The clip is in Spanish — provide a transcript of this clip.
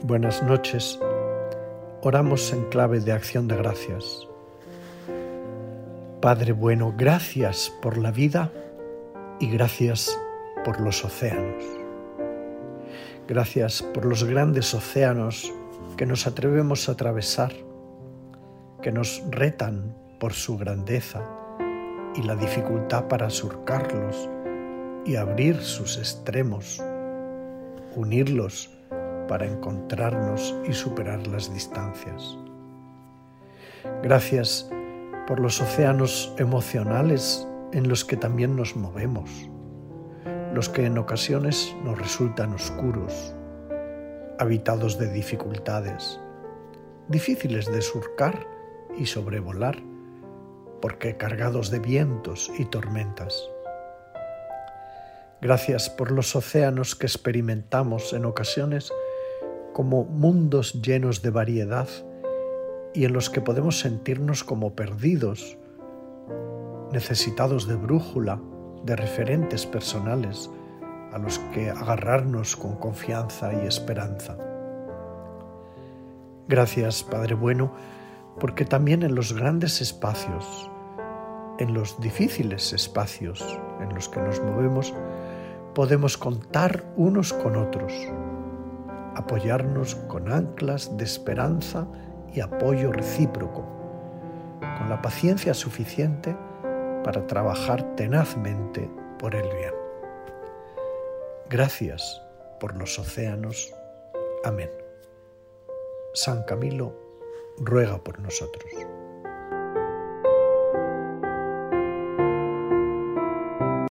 Buenas noches. Oramos en clave de acción de gracias. Padre bueno, gracias por la vida y gracias por los océanos. Gracias por los grandes océanos que nos atrevemos a atravesar, que nos retan por su grandeza y la dificultad para surcarlos y abrir sus extremos, unirlos para encontrarnos y superar las distancias. Gracias por los océanos emocionales en los que también nos movemos, los que en ocasiones nos resultan oscuros, habitados de dificultades, difíciles de surcar y sobrevolar, porque cargados de vientos y tormentas. Gracias por los océanos que experimentamos en ocasiones como mundos llenos de variedad y en los que podemos sentirnos como perdidos, necesitados de brújula, de referentes personales a los que agarrarnos con confianza y esperanza. Gracias, Padre bueno, porque también en los grandes espacios, en los difíciles espacios en los que nos movemos, podemos contar unos con otros, apoyarnos con anclas de esperanza y apoyo recíproco, con la paciencia suficiente para trabajar tenazmente por el bien. Gracias por los océanos. Amén. San Camilo ruega por nosotros.